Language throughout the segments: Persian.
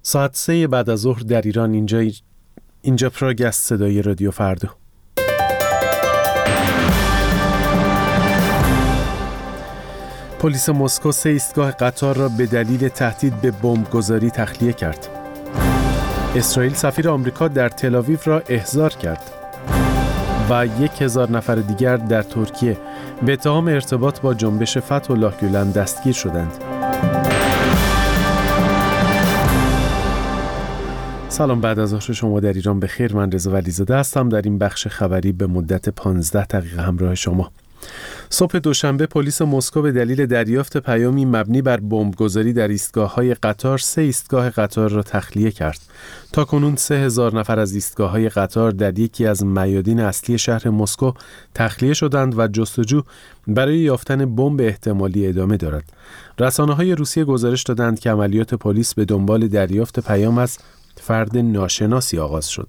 ساعت 3 بعد از ظهر در ایران. اینجا پراگ است، صدای رادیو فردا. پلیس مسکو 3 ایستگاه قطار را به دلیل تهدید به بمبگذاری تخلیه کرد. اسرائیل سفیر آمریکا در تل‌آویو را احضار کرد و 1000 نفر دیگر در ترکیه به اتهام ارتباط با جنبش فتح الله گولن دستگیر شدند. سلام، بعد از ظهر شما در ایران بخیر. من رضا ولیزاده هستم. در این بخش خبری به مدت 15 دقیقه همراه شما. صبح دوشنبه پلیس مسکو به دلیل دریافت پیامی مبنی بر بمبگذاری در ایستگاه‌های قطار 3 ایستگاه قطار را تخلیه کرد. تاکنون 3000 نفر از ایستگاه‌های قطار در یکی از میادین اصلی شهر مسکو تخلیه شدند و جستجو برای یافتن بمب احتمالی ادامه دارد. رسانه‌های روسیه گزارش دادند که عملیات پلیس به دنبال دریافت پیام از فرد ناشناسی آغاز شد.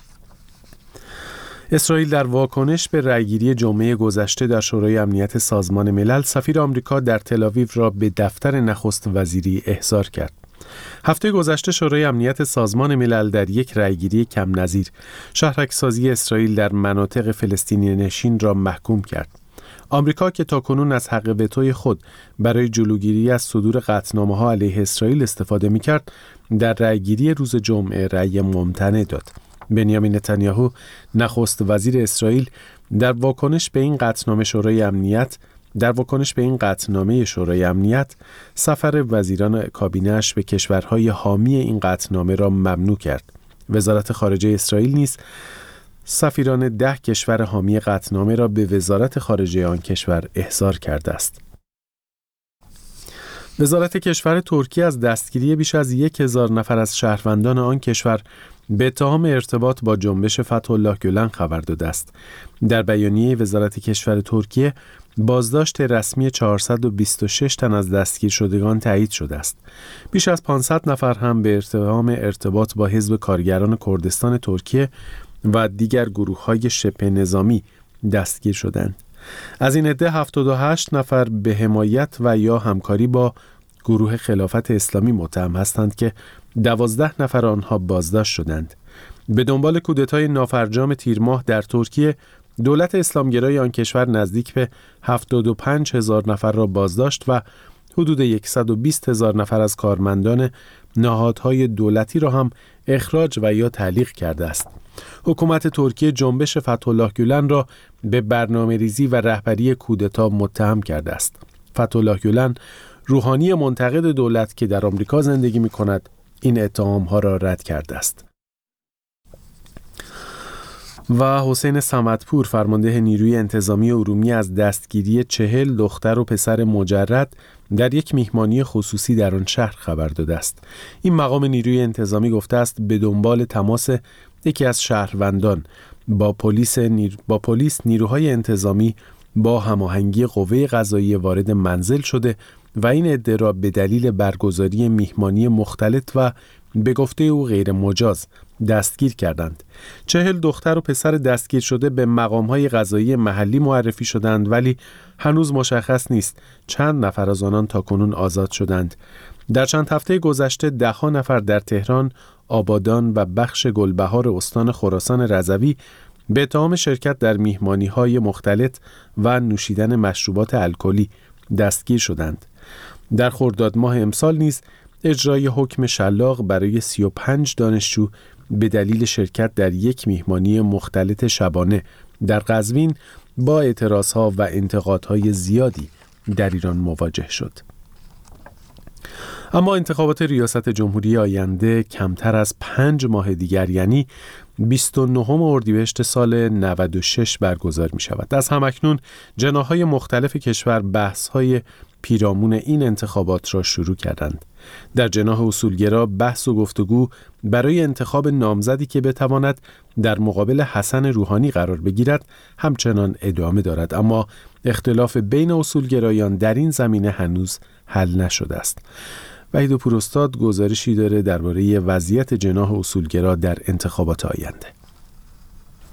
اسرائیل در واکنش به رأیگیری جمعه گذشته در شورای امنیت سازمان ملل، سفیر آمریکا در تل‌آویو را به دفتر نخست وزیری احضار کرد. هفته گذشته شورای امنیت سازمان ملل در یک رأیگیری کم نظیر شهرک‌سازی اسرائیل در مناطق فلسطینی نشین را محکوم کرد. آمریکا که تاکنون از حق وتوی خود برای جلوگیری از صدور قطعنامه‌ها علیه اسرائیل استفاده می‌کرد، در رأیگیری روز جمعه رأی ممتنع داد. بنیامین نتانیاهو نخست وزیر اسرائیل در واکنش به این قطعنامه شورای امنیت سفر وزیران کابینه‌اش به کشورهای حامی این قطعنامه را ممنوع کرد. وزارت خارجه اسرائیل نیز سفیران 10 کشور حامی قطعنامه را به وزارت خارجه آن کشور احضار کرده است. وزارت کشور ترکیه از دستگیری بیش از 1000 نفر از شهروندان آن کشور به اتهام ارتباط با جنبش فتح الله گولن خبر داده است. در بیانیه وزارت کشور ترکیه بازداشت رسمی 426 تن از دستگیر شدگان تایید شده است. بیش از 500 نفر هم به اتهام ارتباط با حزب کارگران کردستان ترکیه و دیگر گروه‌های شبه نظامی دستگیر شدند. از این عده 78 نفر به حمایت و یا همکاری با گروه خلافت اسلامی متهم هستند که 12 نفر آنها بازداشت شدند. به دنبال کودتای نافرجام تیر ماه در ترکیه، دولت اسلامگرای آن کشور نزدیک به 75,000 نفر را بازداشت و حدود 120,000 نفر از کارمندان نهادهای دولتی را هم اخراج و یا تعلیق کرده است. حکومت ترکیه جنبش فتح الله گولن را به برنامه‌ریزی و رهبری کودتا متهم کرده است. فتح الله گولن، روحانی منتقد دولت که در آمریکا زندگی می‌کند، این اتهام‌ها را رد کرده است. و حسین صمدپور، فرمانده نیروی انتظامی ارومیه، از دستگیری 40 دختر و پسر مجرد در یک میهمانی خصوصی در آن شهر خبر داده است. این مقام نیروی انتظامی گفته است به دنبال تماس یکی از شهروندان با پلیس نیروهای انتظامی با هماهنگی قوه قضاییه وارد منزل شده و این عده را به دلیل برگزاری میهمانی مختلط و به گفته او غیر مجاز دستگیر کردند. 40 دختر و پسر دستگیر شده به مقام‌های قضایی محلی معرفی شدند، ولی هنوز مشخص نیست چند نفر از آنان تاکنون آزاد شدند. در چند هفته گذشته 10 نفر در تهران، آبادان و بخش گلبهار استان خراسان رضوی به اتهام شرکت در میهمانی‌های مختلط و نوشیدن مشروبات الکلی دستگیر شدند. در خرداد ماه امسال نیز اجرای حکم شلاق برای 35 دانشجو به دلیل شرکت در یک میهمانی مختلط شبانه در قزوین با اعتراضها و انتقادهای زیادی در ایران مواجه شد. اما انتخابات ریاست جمهوری آینده کمتر از 5 ماه دیگر، یعنی 29 اردیبهشت سال 96 برگزار می شود. از همکنون جناح‌های مختلف کشور بحث‌های پیرامون این انتخابات را شروع کردند. در جناح اصولگرا بحث و گفتگو برای انتخاب نامزدی که بتواند در مقابل حسن روحانی قرار بگیرد همچنان ادامه دارد، اما اختلاف بین اصولگرایان در این زمینه هنوز حل نشده است. وحید پوراستاد گزارشی داره درباره وضعیت جناح اصولگرا در انتخابات آینده.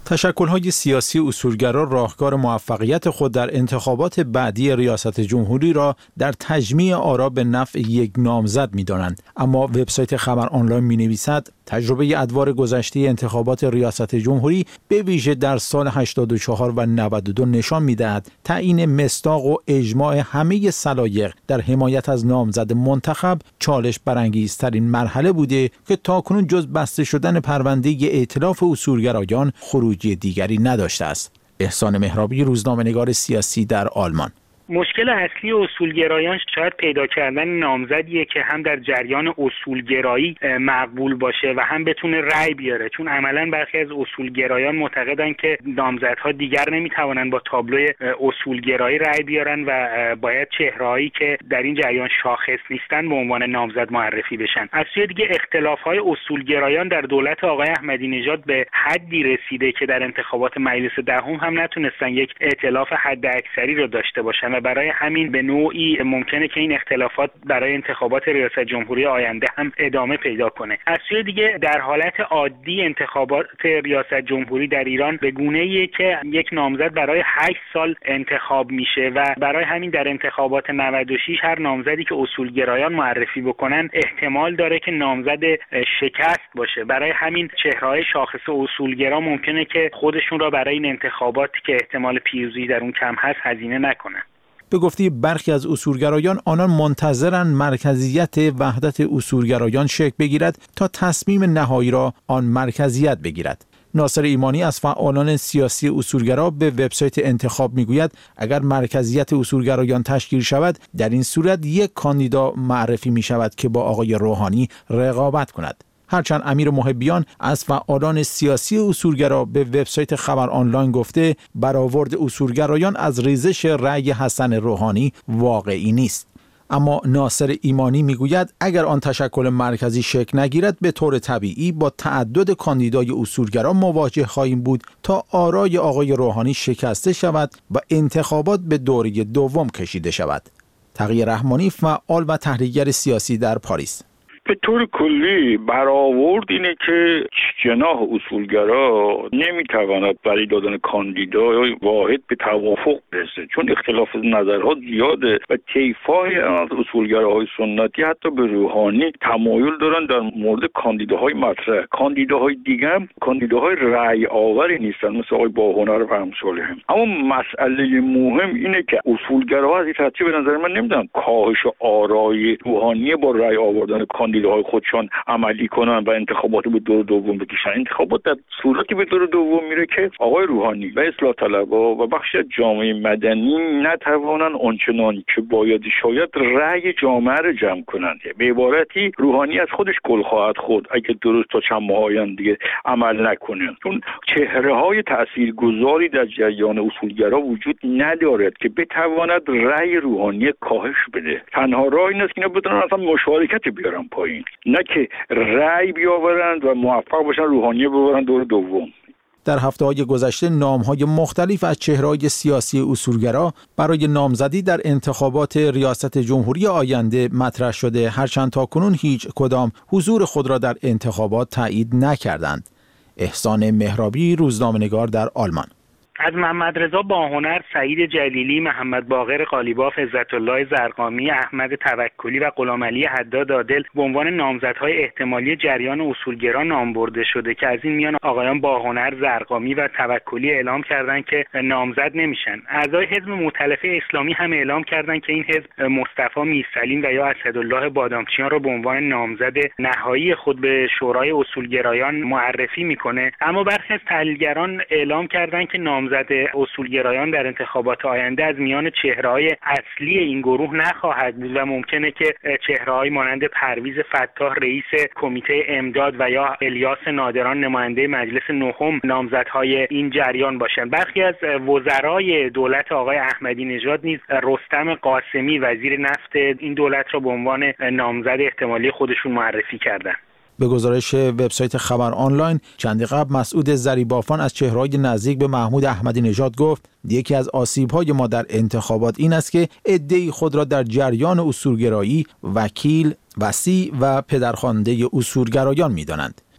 تشکل‌های سیاسی اصولگرا راهکار موفقیت خود در انتخابات بعدی ریاست جمهوری را در تجمیع آرا به نفع یک نامزد می‌دانند، اما وبسایت خبر آنلاین می‌نویسد تجربه ادوار گذشته انتخابات ریاست جمهوری به ویژه در سال 84 و 92 نشان می‌دهد تعیین مصداق و اجماع همه سلایق در حمایت از نامزد منتخب چالش برانگیزترین مرحله بوده که تاکنون جز بسته شدن پرونده ائتلاف اصولگرایان خروجی دیگری نداشته است. احسان مهرابی، روزنامه‌نگار سیاسی در آلمان. مشکل اصلی اصولگرایان شاید پیدا کردن نامزدیه که هم در جریان اصولگرایی مقبول باشه و هم بتونه رأی بیاره، چون عملاً برخی از اصولگرایان معتقدن که نامزدها دیگر نمیتوانن با تابلوی اصولگرایی رأی بیارن و باید چهرهایی که در این جریان شاخص نیستن به عنوان نامزد معرفی بشن. از سوی دیگه اختلاف‌های اصولگرایان در دولت آقای احمدی نژاد به حدی رسیده که در انتخابات مجلس دهم هم نتونستن یک ائتلاف حداکثری رو داشته باشن و برای همین به نوعی ممکنه که این اختلافات برای انتخابات ریاست جمهوری آینده هم ادامه پیدا کنه. از سوی دیگه در حالت عادی انتخابات ریاست جمهوری در ایران به گونه‌ایه که یک نامزد برای 8 سال انتخاب میشه و برای همین در انتخابات 96 هر نامزدی که اصولگرایان معرفی بکنن احتمال داره که نامزد شکست باشه. برای همین چهره‌های شاخص اصولگرا ممکنه که خودشون را برای این انتخاباتی که احتمال پیروزی در اون کم هست هزینه نکنن. به گفته برخی از اصولگرایان، آنان منتظرند مرکزیت وحدت اصولگرایان شکل بگیرد تا تصمیم نهایی را آن مرکزیت بگیرد. ناصر ایمانی از فعالان سیاسی اصولگرا به وبسایت انتخاب میگوید اگر مرکزیت اصولگرایان تشکیل شود، در این صورت یک کاندیدا معرفی می شود که با آقای روحانی رقابت کند. هرچند امیر محبیان از فعالان سیاسی اصولگرا به وبسایت خبر آنلاین گفته برآورد اصولگرایان از ریزش رأی حسن روحانی واقعی نیست. اما ناصر ایمانی میگوید اگر آن تشکل مرکزی شکل نگیرد به طور طبیعی با تعدد کاندیدای اصولگرا مواجه خواهیم بود تا آرای آقای روحانی شکسته شود و انتخابات به دوره دوم کشیده شود. تقی رحمانی، فعال و تحلیلگر سیاسی در پاریس: به طور کلی برآورد اینه که جناح اصولگرا نمیتواند برای دادن کاندیدای واحد به توافق برسه، چون اختلاف نظرها زیاده و طیف‌های از اصولگراهای سنتی حتی به روحانی تمایل دارن در مورد کاندیداهای مطرح. کاندیداهای دیگه هم کاندیداهای رأی آوری نیستن مثل آقای باهنر و امثالهم. اما مسئله مهم اینه که اصولگراها از این ترتیب به نظر من نمیدونن کاهش آرای روحانی با رأی آوردن کاندیداهای خودشان عملی کنن و انتخابات به دور دوم بکشن. انتخابات در صورتی به دور دوم میره که آقای روحانی و اصلاح طلبها و بخشی از جامعه مدنی نتوانن آنچنانی که باید شاید رأی جامعه رو جمع کنند. به عبارتی روحانی از خودش گل خواهد خورد اگه درست تا چند ماه آینده دیگه عمل نکنه، چون چهره‌های تاثیرگذاری در جریان اصولگرا وجود ندارد که بتواند رأی روحانی کاهش بده. تنها راه این است که اینا بتونن اصلا مشارکت بیارن پایین، نه که رأی بیاورند و موفق باشن روحانی ببرن دور دوم. در هفته‌های گذشته نام‌های مختلف از چهره‌های سیاسی اصولگرا برای نامزدی در انتخابات ریاست جمهوری آینده مطرح شده، هرچند تاکنون هیچ کدام حضور خود را در انتخابات تایید نکردند. احسان مهرابی، روزنامه‌نگار در آلمان: از محمد رضا باهنر، سعید جلیلی، محمد باقر قالیباف، عزت الله زرقامی، احمد توکلی و غلامعلی حداد عادل به عنوان نامزدهای احتمالی جریان اصولگرا نام برده شده که از این میان آقایان باهنر، زرقامی و توکلی اعلام کردند که نامزد نمیشن. اعضای حزب مؤتلفه اسلامی هم اعلام کردند که این حزب مصطفی میرسلیم و یا اسدالله بادامچیان را به عنوان نامزد نهایی خود به شورای اصولگرایان معرفی میکنه. اما برخی از تحلیلگران اعلام کردند که نامزد اصولگرایان در انتخابات آینده از میان چهره‌های اصلی این گروه نخواهد بود و ممکنه که چهره‌هایی مانند پرویز فتاح رئیس کمیته امداد و یا الیاس نادران نماینده مجلس نهم نامزدهای این جریان باشند. برخی از وزرای دولت آقای احمدی نژاد نیز رستم قاسمی وزیر نفت این دولت را به عنوان نامزد احتمالی خودشون معرفی کردند. به گزارش وبسایت خبر آنلاین، چندی قبل مسعود ظریبافان از چهره‌های نزدیک به محمود احمدی نژاد گفت یکی از آسیب‌های ما در انتخابات این است که عده‌ای خود را در جریان اصولگرایی وکیل، وصی و پدرخوانده اصولگرایان می‌دانند.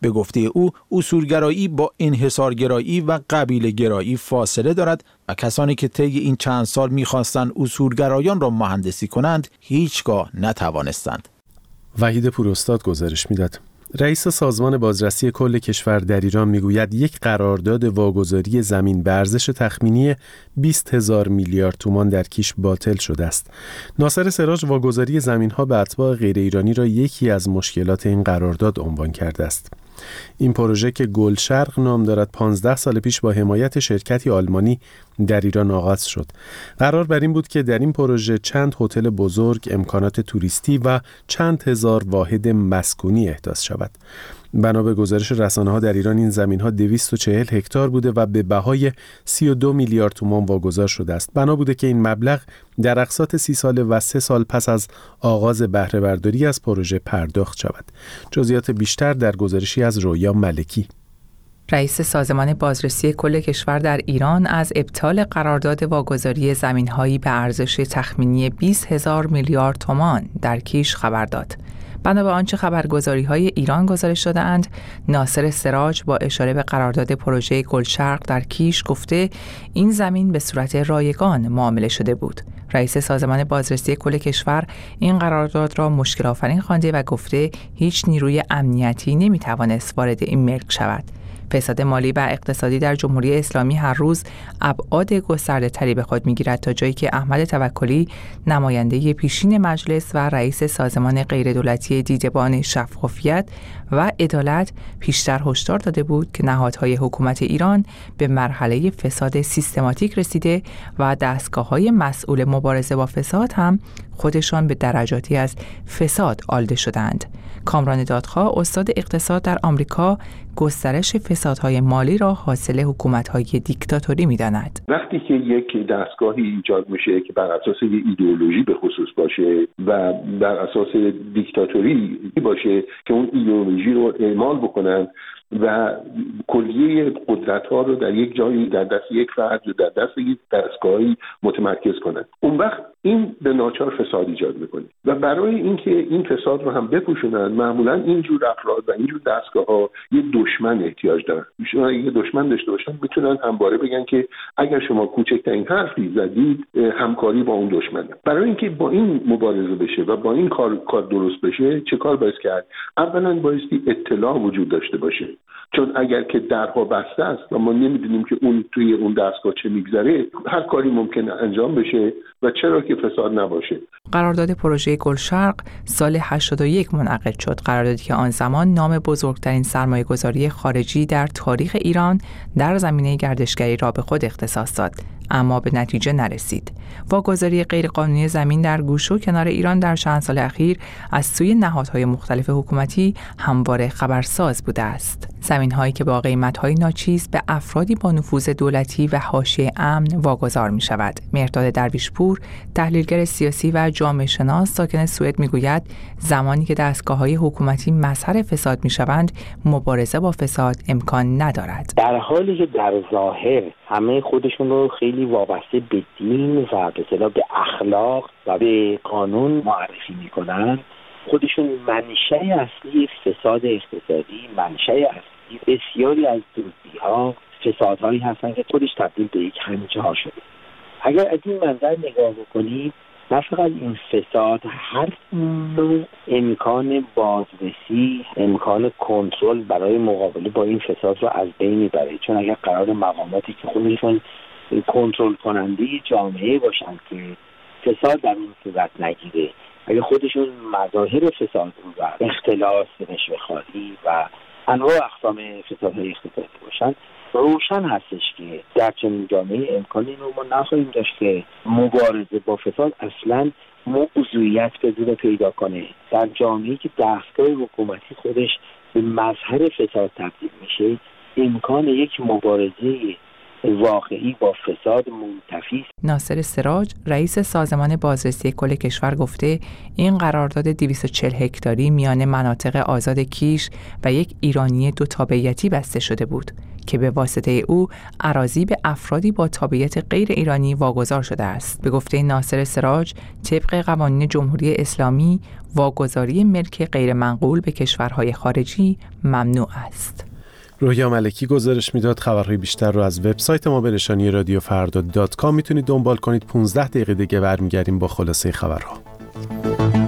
به گفته او، اصولگرایی با انحصارگرایی و قبیله‌گرایی فاصله دارد و کسانی که طی این چند سال می‌خواستند اصولگرایان را مهندسی کنند، هیچگاه نتوانستند. وحید پوراستاد گزارش می‌داد. رئیس سازمان بازرسی کل کشور در ایران میگوید یک قرارداد واگذاری زمین به ارزش تخمینی 20,000 میلیارد تومان در کیش باطل شده است. ناصر سراج واگذاری زمین‌ها به اتباع غیر ایرانی را یکی از مشکلات این قرارداد عنوان کرده است. این پروژه که گلشرق نام دارد 15 سال پیش با حمایت شرکتی آلمانی در ایران آغاز شد. قرار بر این بود که در این پروژه چند هتل بزرگ، امکانات توریستی و چند هزار واحد مسکونی احداث شود. بنا به گزارش رسانه‌ها در ایران این زمین‌ها 240 هکتار بوده و به بهای 32 میلیارد تومان واگذار شده است. بنا بوده که این مبلغ در اقساط 30 ساله و 3 سال پس از آغاز بهره برداری از پروژه پرداخت شود. جزئیات بیشتر در گزارشی از رویا ملکی. رئیس سازمان بازرسی کل کشور در ایران از ابطال قرارداد واگذاری زمین‌هایی به ارزش تخمینی 20,000 میلیارد تومان در کیش خبر داد. بنا به آنچه خبرگزاری‌های ایران گزارش داده‌اند، ناصر سراج با اشاره به قرارداد پروژه گلشرق در کیش گفته این زمین به صورت رایگان معامله شده بود. رئیس سازمان بازرسی کل کشور این قرارداد را مشکل آفرین خوانده و گفته هیچ نیروی امنیتی نمی‌توانست وارد این ملک شود. فساد مالی و اقتصادی در جمهوری اسلامی هر روز ابعاد گسترده‌تری به خود می‌گیرد تا جایی که احمد توکلی نماینده پیشین مجلس و رئیس سازمان غیردولتی دیدبان شفافیت و عدالت پیشتر هشدار داده بود که نهادهای حکومت ایران به مرحله فساد سیستماتیک رسیده و دستگاه‌های مسئول مبارزه با فساد هم خودشان به درجاتی از فساد آلوده شدند. کامران دادخواه استاد اقتصاد در آمریکا گسترش فسادهای مالی را حاصل حکومت‌های دیکتاتوری می‌داند. وقتی که یک دستگاهی ایجاد میشه که بر اساس یک ایدئولوژی به خصوص باشه و بر اساس دیکتاتوری باشه که اون ایدئولوژی رو اعمال بکنن و کلیه قدرت‌ها رو در یک جایی در دست یک فرد یا در دست یک دستگاهی متمرکز کنند، اون وقت این به ناچار فساد ایجاد میکنه و برای اینکه این فساد رو هم بپوشونن معمولا اینجور افراد و اینجور دستگاه‌ها یه دشمن احتیاج دارن. ایشون اگه دشمن داشته باشن میتونن همواره بگن که اگر شما کوچکترین حرفی زدید همکاری با اون دشمنه. برای اینکه با این مبارزه بشه و با این کار درست بشه چه کار باید کرد؟ اولا بایستی اطلاع وجود داشته باشه، چون اگر که درها بسته است و ما نمیدونیم که اون توی اون دستگاه چه میگذره، هر کاری ممکنه انجام بشه و چرا که فساد نباشه. قرارداد پروژه گلشرق سال 81 منعقد شد، قراردادی که آن زمان نام بزرگترین سرمایه‌گذاری خارجی در تاریخ ایران در زمینه گردشگری را به خود اختصاص داد، اما به نتیجه نرسید. واگذاری غیرقانونی زمین در گوشه و کنار ایران در چند سال اخیر از سوی نهادهای مختلف حکومتی همواره خبرساز بوده است. زمین‌هایی که با قیمت‌های ناچیز به افرادی با نفوذ دولتی و حاشیه امن واگذار می‌شود. مهرداد درویشپور، تحلیلگر سیاسی و جامعه شناس ساکن سوئد می‌گوید زمانی که دستگاه‌های حکومتی مظهر فساد می‌شوند، مبارزه با فساد امکان ندارد. در حالی که در ظاهر همه خودشون رو خیلی وابسته به دین و به اصطلاح به اخلاق و به قانون معرفی می‌کنند، خودشون منشأ اصلی فساد اقتصادی، منشأ اصلی بسیاری از دزدی‌ها، فسادهایی هستن که خودش تبدیل به یک هنجار شده. اگر از این منظر نگاه بکنید، نه فقط این فساد، هر نوع امکان بازرسی، امکان کنترل برای مقابله با این فساد رو از بین میبره. چون اگر قرار مقاماتی که خودشون کنترل کننده جامعه باشن که فساد در این صورت نگیره، اگه خودشون مظاهر فساد رو و اختلاس، رشوه‌خواری و انواع اقسام فسادهای اقتصادی باشن، روشن هستش که در چنین جامعه امکانی رو ما نخواهیم داشت که مبارزه با فساد اصلا موضوعیت بدون پیدا کنه. در جامعه‌ای که دستگاه حکومتی خودش به مظهر فساد تبدیل میشه، امکان یک مبارزه واقعی با فساد منتفی. ناصر سراج رئیس سازمان بازرسی کل کشور گفته این قرارداد 240 هکتاری میان مناطق آزاد کیش و یک ایرانی دو تابعیتی بسته شده بود که به واسطه او اراضی به افرادی با تابعیت غیر ایرانی واگذار شده است. به گفته ناصر سراج، طبق قوانین جمهوری اسلامی واگذاری ملک غیر منقول به کشورهای خارجی ممنوع است. رویا ملکی گزارش میداد. خبرهای بیشتر رو از وبسایت ما به نشانی رادیوفردا.com میتونید دنبال کنید. 15 دقیقه دیگه برمیگردیم با خلاصه خبرها.